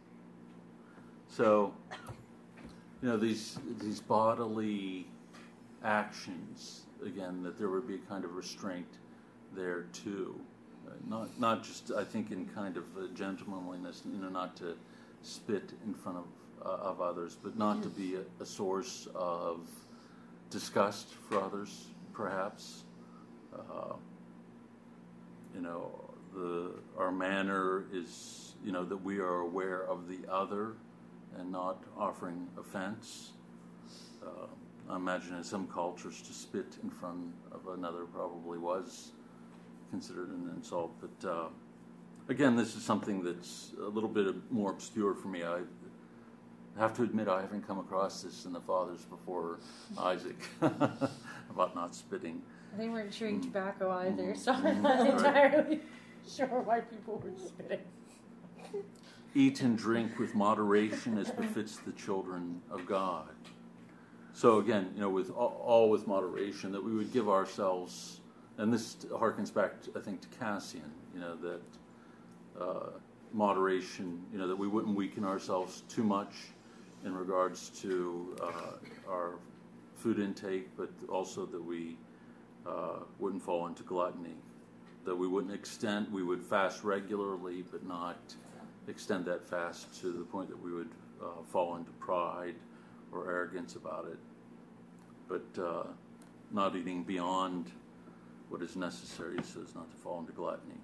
So, you know, these these bodily actions, again, that there would be a kind of restraint there too. Uh, not not just, I think, in kind of uh, gentlemanliness, you know, not to spit in front of uh, of others, but not to be a, a source of disgust for others, perhaps. Uh, you know, the our manner is, you know, that we are aware of the other and not offering offense. Uh, I imagine in some cultures to spit in front of another probably was considered an insult. But uh, again, this is something that's a little bit more obscure for me. I have to admit I haven't come across this in the fathers before Isaac about not spitting. They weren't chewing tobacco either, Mm. so I'm Mm. not Right. entirely sure why people were spitting. Eat and drink with moderation as befits the children of God. So again, you know, with all, all with moderation, that we would give ourselves, and this harkens back, to, I think, to Cassian, you know, that uh, moderation, you know, that we wouldn't weaken ourselves too much in regards to uh, our food intake, but also that we uh, wouldn't fall into gluttony, that we wouldn't extend, we would fast regularly, but not extend that fast to the point that we would uh, fall into pride or arrogance about it, but uh, not eating beyond what is necessary so as not to fall into gluttony.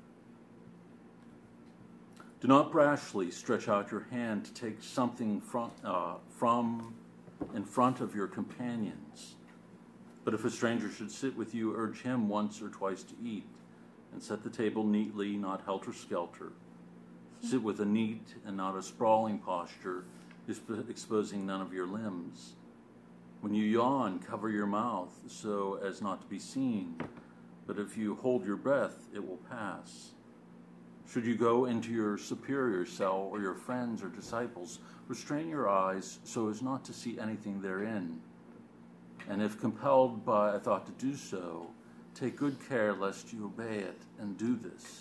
Do not brashly stretch out your hand to take something from, uh, from in front of your companions. But if a stranger should sit with you, urge him once or twice to eat, and set the table neatly, not helter-skelter. Sit with a neat and not a sprawling posture, exposing none of your limbs. When you yawn, cover your mouth so as not to be seen, but if you hold your breath, it will pass. Should you go into your superior cell or your friends or disciples, restrain your eyes so as not to see anything therein. And if compelled by a thought to do so, take good care lest you obey it and do this.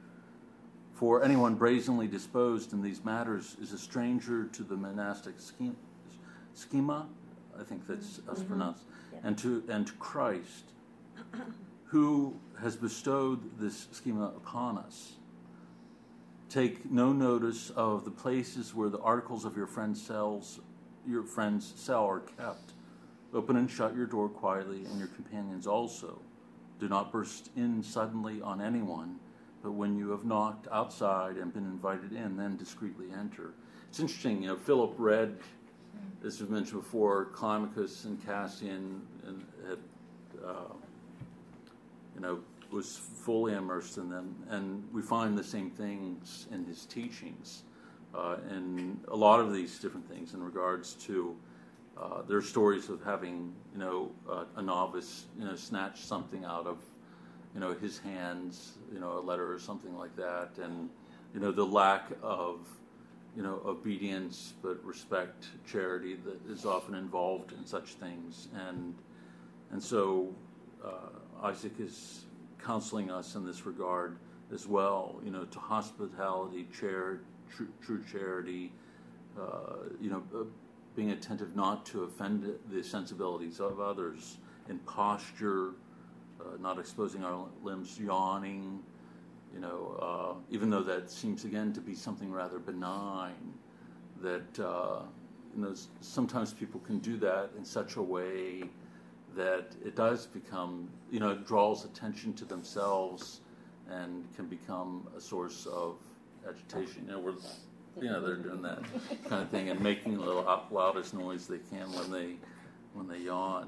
For anyone brazenly disposed in these matters is a stranger to the monastic schema, I think that's us Mm-hmm. pronounced, Yeah. and to and to Christ, who has bestowed this schema upon us. Take no notice of the places where the articles of your friend's cells, your friend's cell are kept. Open and shut your door quietly, and your companions also. Do not burst in suddenly on anyone, but when you have knocked outside and been invited in, then discreetly enter. It's interesting, you know, Philip read, as we've mentioned before, Climacus and Cassian, and had, uh, you know, was fully immersed in them, and we find the same things in his teachings, uh, and a lot of these different things in regards to uh, their stories of having, you know, uh, a novice, you know, snatch something out of, you know, his hands, you know, a letter or something like that, and, you know, the lack of, you know, obedience, but respect, charity that is often involved in such things, and and so uh, Isaac is counseling us in this regard as well, you know, to hospitality, char- true, true charity, uh, you know, uh, being attentive not to offend the sensibilities of others, in posture, uh, not exposing our limbs, yawning, you know, uh, even though that seems again to be something rather benign, that, uh, you know, sometimes people can do that in such a way that it does become, you know, it draws attention to themselves and can become a source of agitation. You know, we're, you know, they're doing that kind of thing and making the loudest noise they can when they when they yawn.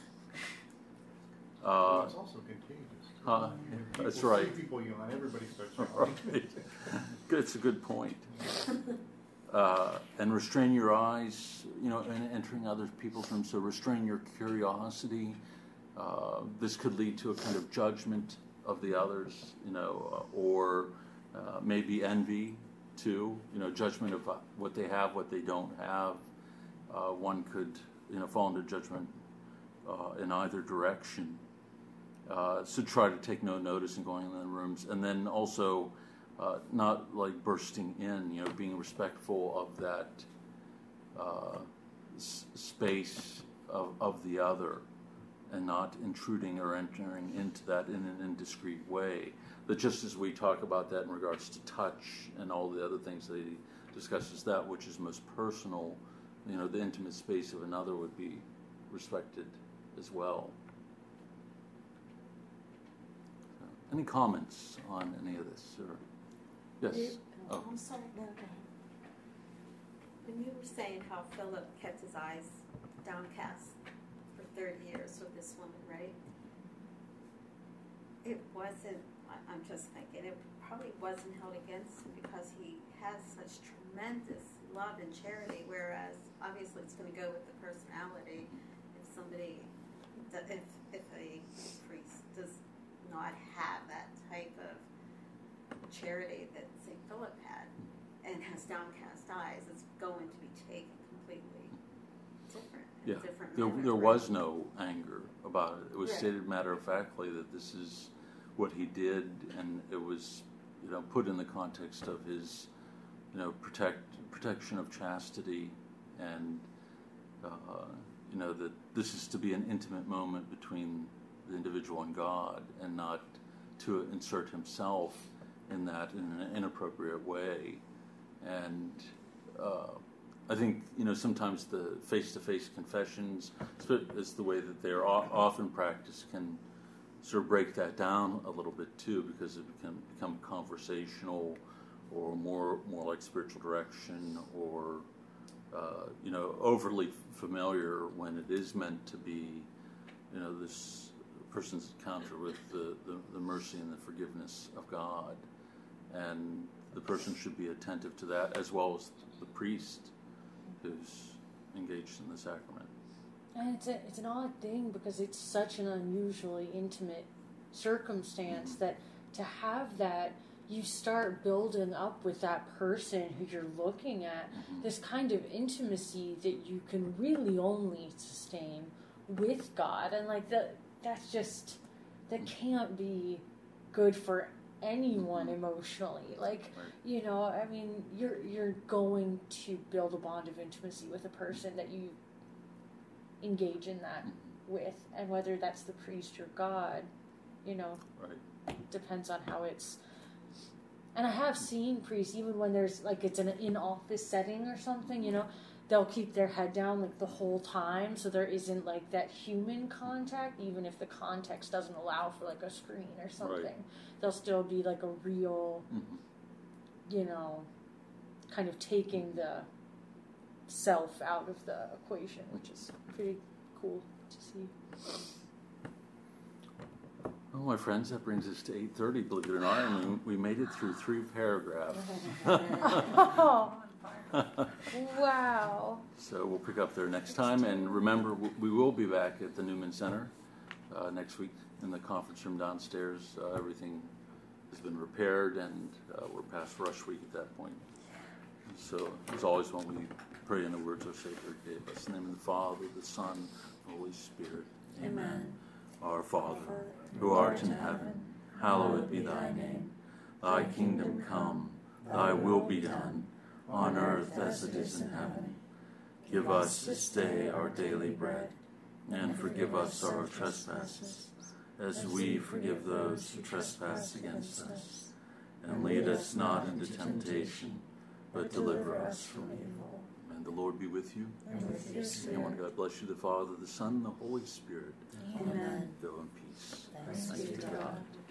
Well, Uh, it's also contagious. huh? When people That's see right. people yawn, everybody starts yawning. Right. It's a good point. Uh, and restrain your eyes, you know, in entering other people's rooms. So restrain your curiosity. Uh, this could lead to a kind of judgment of the others, you know, uh, or uh, maybe envy too. You know, judgment of uh, what they have, what they don't have. Uh, one could, you know, fall into judgment uh, in either direction. Uh, so try to take no notice in going in the rooms, and then also. Uh, not like bursting in, you know, being respectful of that uh, s- space of, of the other, and not intruding or entering into that in an indiscreet way. That just as we talk about that in regards to touch and all the other things that he discusses, that which is most personal, you know, the intimate space of another would be respected as well. So, any comments on any of this? Or yes. Oh. I'm sorry. No, go ahead. When you were saying how Philip kept his eyes downcast for thirty years with this woman, right? It wasn't, I- I'm just thinking, it probably wasn't held against him because he has such tremendous love and charity, whereas obviously it's going to go with the personality. If somebody, do- if, if a priest does not have that type of charity that Saint Philip had and has downcast eyes, it's going to be taken completely different. in a Yeah, different there, manner, there right? was no anger about it. It was Right. stated matter-of-factly that this is what he did, and it was, you know, put in the context of his, you know, protect protection of chastity, and uh, you know, that this is to be an intimate moment between the individual and God, and not to insert himself in that in an inappropriate way. And uh, I think, you know, sometimes the face-to-face confessions, is the way that they're o- often practiced, can sort of break that down a little bit too, because it can become conversational, or more more like spiritual direction, or uh, you know, overly familiar when it is meant to be, you know, this person's encounter with the, the, the mercy and the forgiveness of God. And the person should be attentive to that, as well as the priest who's engaged in the sacrament. And it's, a, it's an odd thing because it's such an unusually intimate circumstance Mm-hmm. that to have that, you start building up with that person who you're looking at Mm-hmm. this kind of intimacy that you can really only sustain with God. And like that, that's just, that can't be good for anyone emotionally. Like, Right. you know, I mean, you're you're going to build a bond of intimacy with a person that you engage in that with, and whether that's the priest or God, you know, Right. depends on how it's. And I have seen priests, even when there's like it's an in-office setting or something, you know, they'll keep their head down like the whole time, so there isn't like that human contact, even if the context doesn't allow for like a screen or something. Right. There'll still be like a real, Mm-hmm. you know, kind of taking the self out of the equation, which is pretty cool to see. Well, my friends, that brings us to eight thirty, believe it or not, and we, we made it through three paragraphs. Oh, wow. So we'll pick up there next time, and remember, w- we will be back at the Newman Center uh, next week in the conference room downstairs. Uh, everything has been repaired, and uh, we're past rush week at that point. So, as always, when we pray in the words our Savior gave us, in the name of the Father, the Son, the Holy Spirit. Amen. Our Father, who art in heaven, hallowed be thy name. Thy kingdom come, thy will be done, on earth as it is in heaven. Give us this day our daily bread, and forgive us our trespasses, as we forgive those who trespass against us. And lead us not into temptation, but deliver us from evil. And the Lord be with you. And with your And spirit. one God bless you, the Father, the Son, and the Holy Spirit. Amen. Go in peace. Thanks be to God.